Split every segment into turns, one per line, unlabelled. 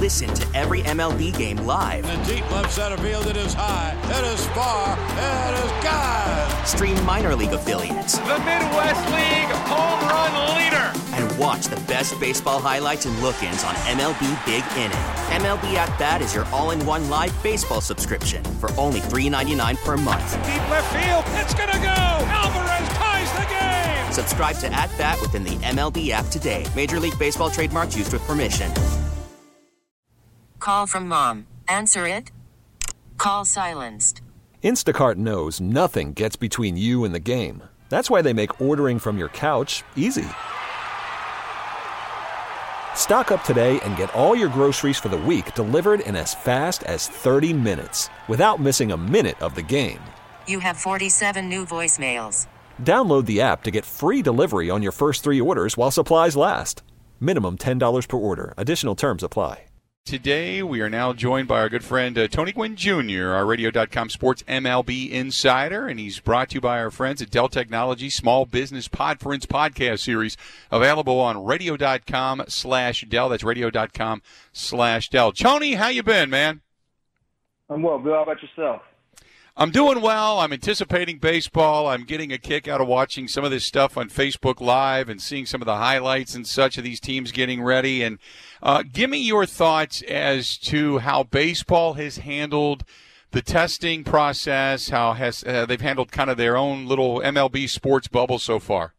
Listen to every MLB game live.
In the deep left center field, it is high, it is far, it is gone.
Stream minor league affiliates.
The Midwest League home run leader.
And watch the best baseball highlights and look-ins on MLB Big Inning. MLB At Bat is your all-in-one live baseball subscription for only $3.99 per month.
Deep left field, it's gonna go. Alvarez ties the game.
Subscribe to At Bat within the MLB app today. Major League Baseball trademarks used with permission.
Call from mom. Answer it. Call silenced.
Instacart knows nothing gets between you and the game. That's why they make ordering from your couch easy. Stock up today and get all your groceries for the week delivered in as fast as 30 minutes without missing a minute of the game.
You have 47 new voicemails.
Download the app to get free delivery on your first 3 orders while supplies last. Minimum $10 per order. Additional terms apply.
Today, we are now joined by our good friend Tony Gwynn Jr., our Radio.com Sports MLB insider, and he's brought to you by our friends at Dell Technologies Small Business Podference podcast series, available on Radio.com/Dell. That's Radio.com/Dell. Tony, how you been, man?
I'm well, Bill. How about yourself?
I'm doing well. I'm anticipating baseball. I'm getting a kick out of watching some of this stuff on Facebook Live and seeing some of the highlights and such of these teams getting ready. And give me your thoughts as to how baseball has handled the testing process, how they've handled kind of their own little MLB sports bubble so far.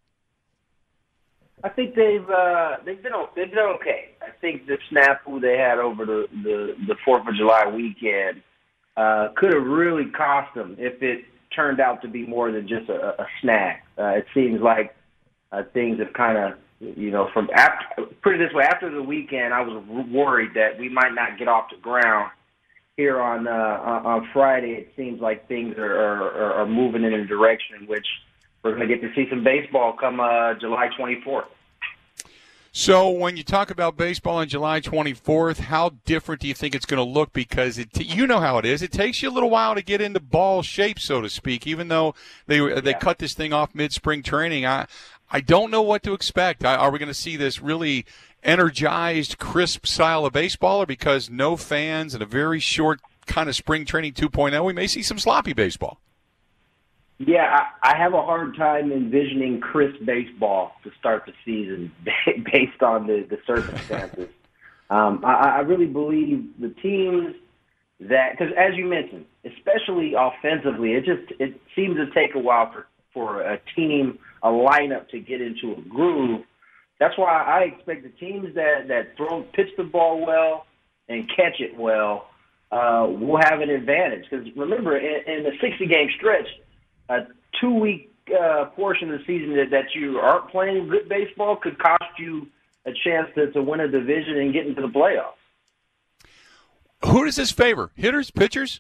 I think they've been okay. I think the snafu they had over the 4th of July weekend could have really cost them if it turned out to be more than just a snag. It seems like things have kind of, from after, put it this way, after the weekend, I was worried that we might not get off the ground here on Friday. It seems like things are moving in a direction in which we're going to get to see some baseball come July 24th.
So when you talk about baseball on July 24th, how different do you think it's going to look? Because you know how it is. It takes you a little while to get into ball shape, so to speak, even though they cut this thing off mid-spring training. I don't know what to expect. Are we going to see this really energized, crisp style of baseball, or because no fans and a very short kind of spring training 2.0, we may see some sloppy baseball?
Yeah, I have a hard time envisioning crisp baseball to start the season based on the circumstances. I really believe the teams that, because as you mentioned, especially offensively, it seems to take a while for a team, a lineup to get into a groove. That's why I expect the teams that pitch the ball well and catch it well will have an advantage. Because remember, in the 60-game stretch, a 2-week portion of the season that you aren't playing good baseball could cost you a chance to win a division and get into the playoffs.
Who does this favor? Hitters, pitchers?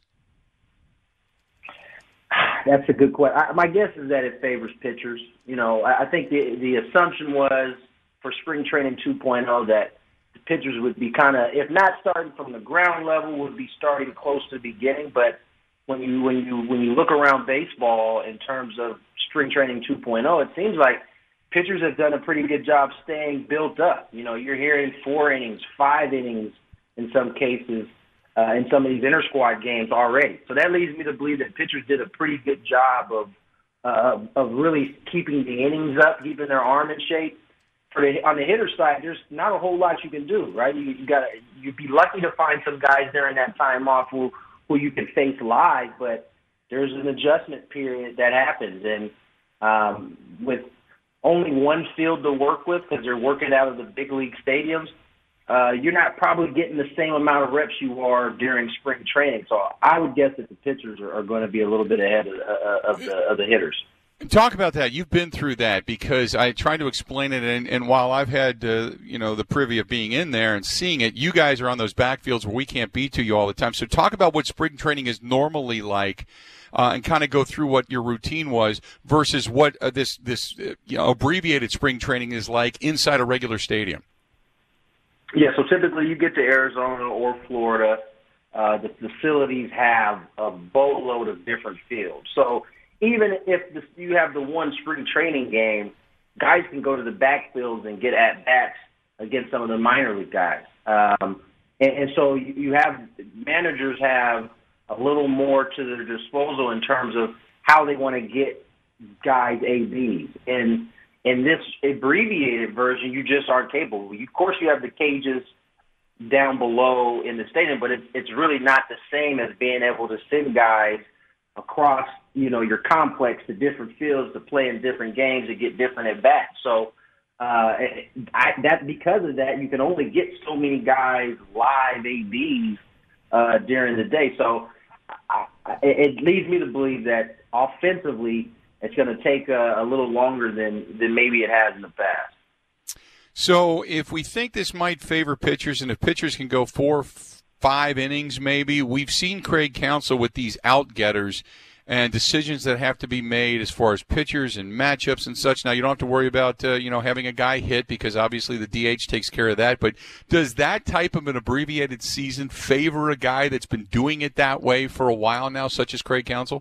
That's a good question. My guess is that it favors pitchers. I think the assumption was for spring training 2.0 that the pitchers would be kind of, if not starting from the ground level, would be starting close to the beginning, but when you look around baseball in terms of spring training 2.0, it seems like pitchers have done a pretty good job staying built up. You're hearing 4 innings, 5 innings in some cases in some of these inter-squad games already. So that leads me to believe that pitchers did a pretty good job of really keeping the innings up, keeping their arm in shape. On the hitter side, there's not a whole lot you can do, right? You'd be lucky to find some guys during that time off who you can face live, but there's an adjustment period that happens. And with only one field to work with because they're working out of the big league stadiums, you're not probably getting the same amount of reps you are during spring training. So I would guess that the pitchers are going to be a little bit ahead of the hitters.
Talk about that. You've been through that, because I tried to explain it, and while I've had the privy of being in there and seeing it, you guys are on those backfields where we can't be to you all the time. So talk about what spring training is normally like, and kind of go through what your routine was versus what this abbreviated spring training is like inside a regular stadium.
Yeah, so typically you get to Arizona or Florida, the facilities have a boatload of different fields. So even if you have the one spring training game, guys can go to the backfields and get at-bats against some of the minor league guys. And so you have managers have a little more to their disposal in terms of how they want to get guys ABs. And in this abbreviated version, you just aren't capable. Of course, you have the cages down below in the stadium, but it's really not the same as being able to send guys across, your complex to different fields to play in different games and get different at-bats. So because of that, you can only get so many guys live ABs during the day. So it leads me to believe that offensively it's going to take a little longer than maybe it has in the past.
So if we think this might favor pitchers, and if pitchers can go 4-5 innings maybe, we've seen Craig Counsell with these out-getters and decisions that have to be made as far as pitchers and matchups and such. Now, you don't have to worry about, having a guy hit because obviously the DH takes care of that. But does that type of an abbreviated season favor a guy that's been doing it that way for a while now, such as Craig Counsell?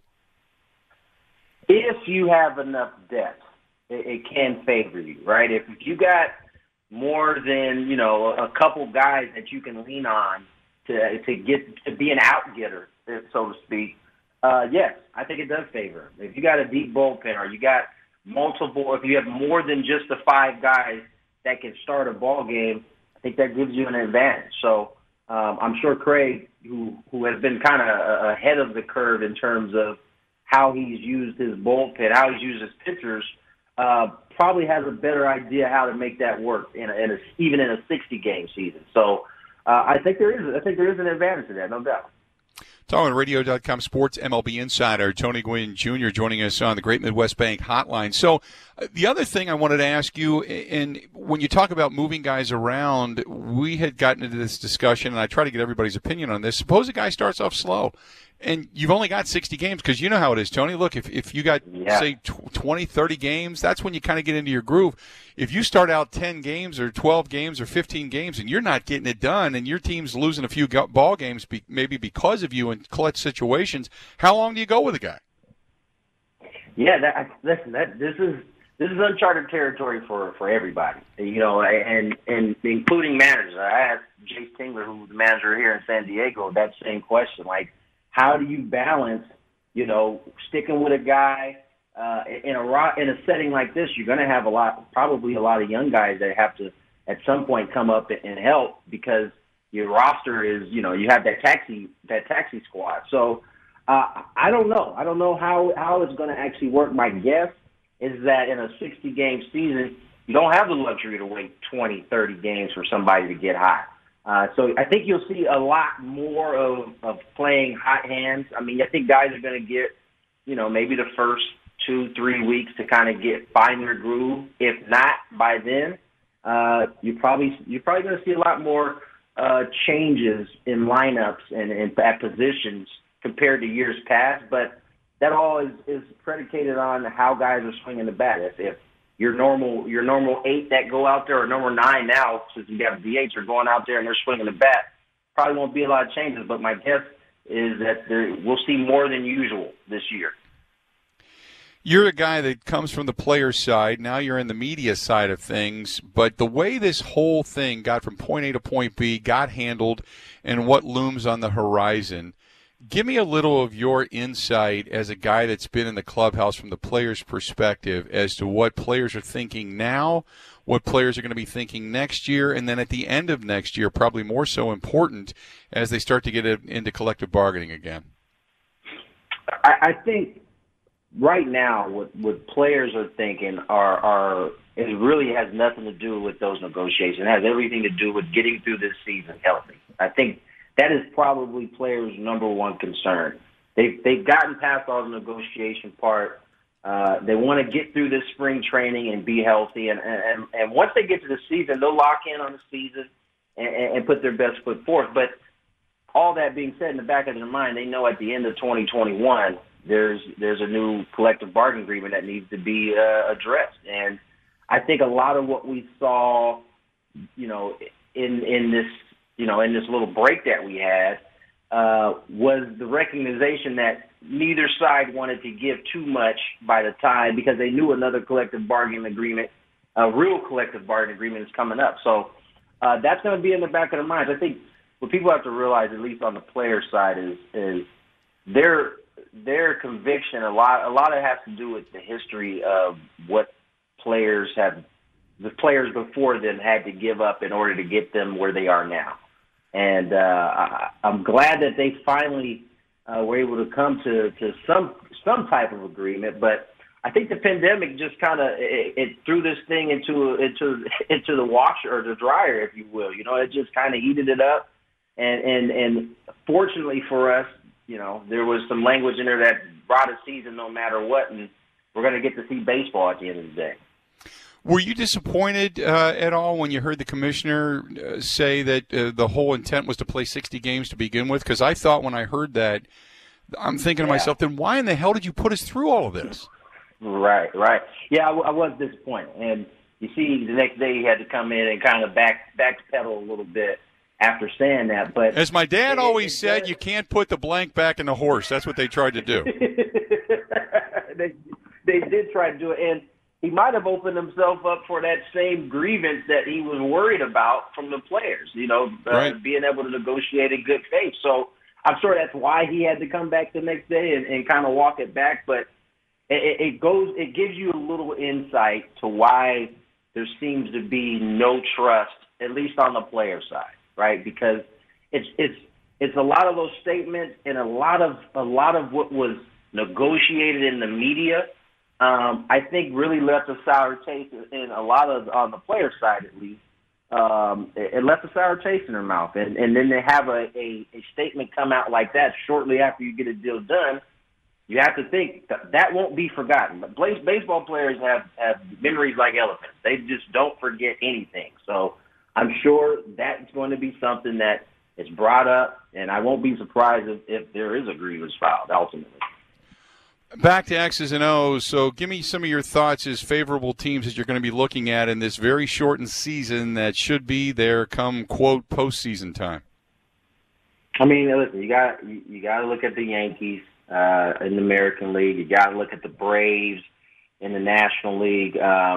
If you have enough depth, it can favor you, right? If you got more than, a couple guys that you can lean on to be an out-getter, so to speak, yes, I think it does favor. If you got a deep bullpen or you got multiple, if you have more than just the 5 guys that can start a ball game, I think that gives you an advantage. So I'm sure Craig, who has been kind of ahead of the curve in terms of how he's used his bullpen, how he's used his pitchers, probably has a better idea how to make that work even in a 60-game season. So I think there is an advantage to that, no doubt.
Talking Radio.com Sports MLB Insider Tony Gwynn Jr. joining us on the Great Midwest Bank Hotline. So the other thing I wanted to ask you, and when you talk about moving guys around, we had gotten into this discussion, and I try to get everybody's opinion on this. Suppose a guy starts off slow, and you've only got 60 games, because you know how it is, Tony. Look, if you got, say, 20, 30 games, that's when you kind of get into your groove. If you start out 10 games or 12 games or 15 games and you're not getting it done and your team's losing a few ball games maybe because of you in clutch situations, how long do you go with a guy?
Yeah, this is uncharted territory for everybody, and including managers. I asked Jace Tingler, who's the manager here in San Diego, that same question. Like, how do you balance, sticking with a guy in a setting like this? You're going to have probably a lot of young guys that have to at some point come up and help, because your roster is, you have that taxi squad. So I don't know. I don't know how it's going to actually work. My guess is that in a 60-game season, you don't have the luxury to wait 20, 30 games for somebody to get hot. So I think you'll see a lot more of playing hot hands. I mean, I think guys are going to get, maybe the first 2-3 weeks to kind of find their groove. If not by then, you're probably going to see a lot more changes in lineups and at positions compared to years past. But that all is predicated on how guys are swinging the bat. If your normal 8 that go out there, or normal 9 now, since you have DH, are going out there and they're swinging the bat, probably won't be a lot of changes. But my guess is that we'll see more than usual this year.
You're a guy that comes from the player's side. Now you're in the media side of things. But the way this whole thing got from point A to point B, got handled, and what looms on the horizon, give me a little of your insight as a guy that's been in the clubhouse from the player's perspective as to what players are thinking now, what players are going to be thinking next year, and then at the end of next year, probably more so important as they start to get into collective bargaining again.
I think right now what players are thinking it really has nothing to do with those negotiations. It has everything to do with getting through this season healthy. I think that is probably players' number one concern. They've gotten past all the negotiation part. They want to get through this spring training and be healthy. And once they get to the season, they'll lock in on the season and put their best foot forth. But all that being said, in the back of their mind, they know at the end of 2021, there's a new collective bargaining agreement that needs to be addressed. And I think a lot of what we saw, in this little break that we had, was the recognition that neither side wanted to give too much by the time, because they knew another collective bargaining agreement, a real collective bargaining agreement, is coming up. So that's going to be in the back of their minds. I think what people have to realize, at least on the player side, is their conviction. A lot of it has to do with the history of what the players before them had to give up in order to get them where they are now. And I'm glad that they finally were able to come to some type of agreement. But I think the pandemic just kind of it threw this thing into the washer or the dryer, if you will. You know, it just kind of heated it up. And fortunately for us, you know, there was some language in there that brought a season no matter what, and we're going to get to see baseball at the end of the day.
Were you disappointed at all when you heard the commissioner say that the whole intent was to play 60 games to begin with? Because I thought when I heard that, I'm thinking to myself, then why in the hell did you put us through all of this?
Right. Yeah, I was disappointed. And you see, the next day he had to come in and kind of backpedal a little bit after saying that. But
as my dad always said, you can't put the blank back in the horse. That's what they tried to do.
They did try to do it. And he might have opened himself up for that same grievance that he was worried about from the players, you know, being able to negotiate in good faith. So I'm sure that's why he had to come back the next day and kind of walk it back. But it gives you a little insight to why there seems to be no trust, at least on the player side, right? Because it's a lot of those statements and a lot of what was negotiated in the media. I think really left a sour taste in a lot of, on the player side at least, it left a sour taste in their mouth. And then they have a statement come out like that shortly after you get a deal done. You have to think that won't be forgotten. But baseball players have memories like elephants. They just don't forget anything. So I'm sure that's going to be something that is brought up, and I won't be surprised if there is a grievance filed ultimately.
Back to X's and O's, so give me some of your thoughts as favorable teams that you're going to be looking at in this very shortened season that should be there come, quote, postseason time. I mean,
listen, you got to look at the Yankees in the American League. You got to look at the Braves in the National League.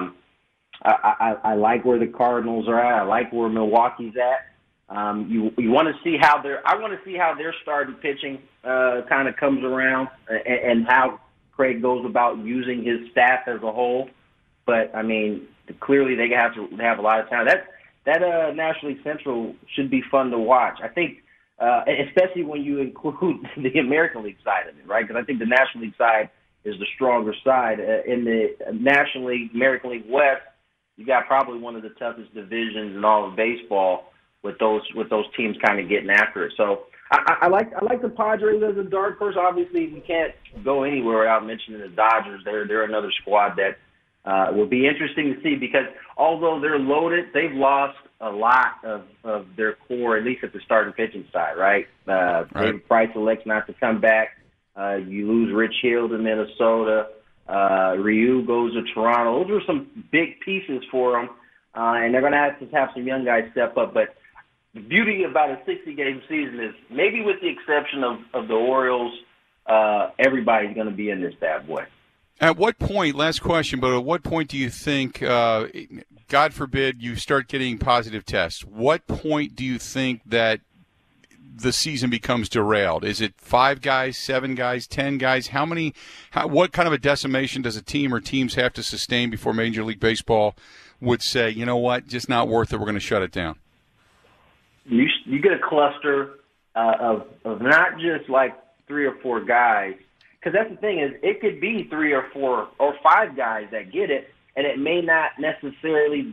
I like where the Cardinals are at. I like where Milwaukee's at. You want to see how I want to see how their starting pitching kind of comes around and how Craig goes about using his staff as a whole. But I mean, clearly they have to have a lot of talent. That National League Central should be fun to watch. I think, especially when you include the American League side of it, right? Because I think the National League side is the stronger side. In the National League, American League West, you got probably one of the toughest divisions in all of baseball, with those teams kind of getting after it. So I like the Padres as a dark horse. Obviously, we can't go anywhere without mentioning the Dodgers. They're another squad that will be interesting to see because although they're loaded, they've lost a lot of their core, at least at the starting pitching side, right? David Price elects not to come back. You lose Rich Hill to Minnesota. Ryu goes to Toronto. Those are some big pieces for them, and they're going to have some young guys step up. But the beauty about a 60-game season is maybe with the exception of the Orioles, everybody's going to be in this bad boy.
At what point, last question, but at what point do you think, God forbid, you start getting positive tests? What point do you think that the season becomes derailed? Is it 5 guys, 7 guys, 10 guys? What kind of a decimation does a team or teams have to sustain before Major League Baseball would say, you know what, just not worth it, we're going to shut it down?
You get a cluster of not just like 3 or 4 guys, because that's the thing is it could be 3 or 4 or 5 guys that get it, and it may not necessarily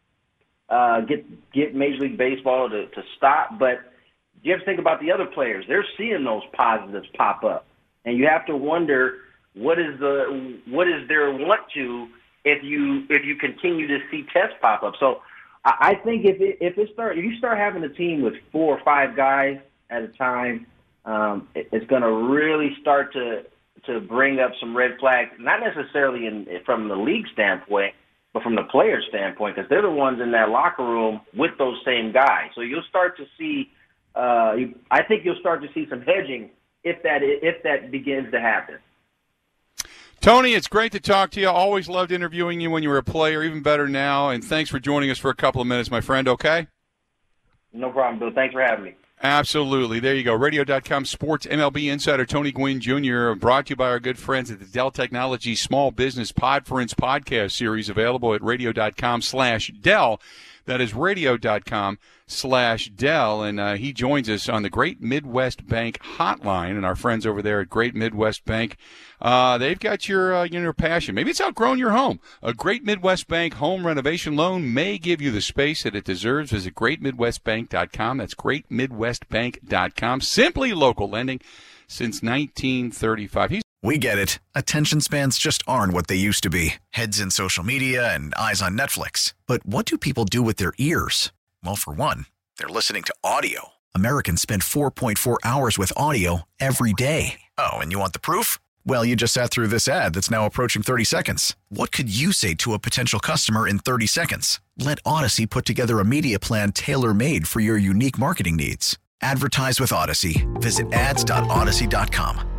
get Major League Baseball to stop. But you have to think about the other players; they're seeing those positives pop up, and you have to wonder what is their want to if you continue to see tests pop up. So I think if you start having a team with 4 or 5 guys at a time, it's going to really start to bring up some red flags. Not necessarily from the league standpoint, but from the player standpoint, because they're the ones in that locker room with those same guys. So you'll start to see. I think you'll start to see some hedging if that begins to happen.
Tony, it's great to talk to you. Always loved interviewing you when you were a player, even better now. And thanks for joining us for a couple of minutes, my friend, okay?
No problem, Bill. Thanks for having me.
Absolutely. There you go. Radio.com sports MLB insider Tony Gwynn Jr. brought to you by our good friends at the Dell Technologies Small Business Podference podcast series, available at radio.com/Dell. That is radio.com/Dell. And he joins us on the Great Midwest Bank hotline. And our friends over there at Great Midwest Bank, they've got your passion. Maybe it's outgrown your home. A Great Midwest Bank home renovation loan may give you the space that it deserves. Visit greatmidwestbank.com. That's greatmidwestbank.com. Simply local lending since 1935.
We get it. Attention spans just aren't what they used to be. Heads in social media and eyes on Netflix. But what do people do with their ears? Well, for one, they're listening to audio. Americans spend 4.4 hours with audio every day. Oh, and you want the proof? Well, you just sat through this ad that's now approaching 30 seconds. What could you say to a potential customer in 30 seconds? Let Odyssey put together a media plan tailor-made for your unique marketing needs. Advertise with Odyssey. Visit ads.odyssey.com.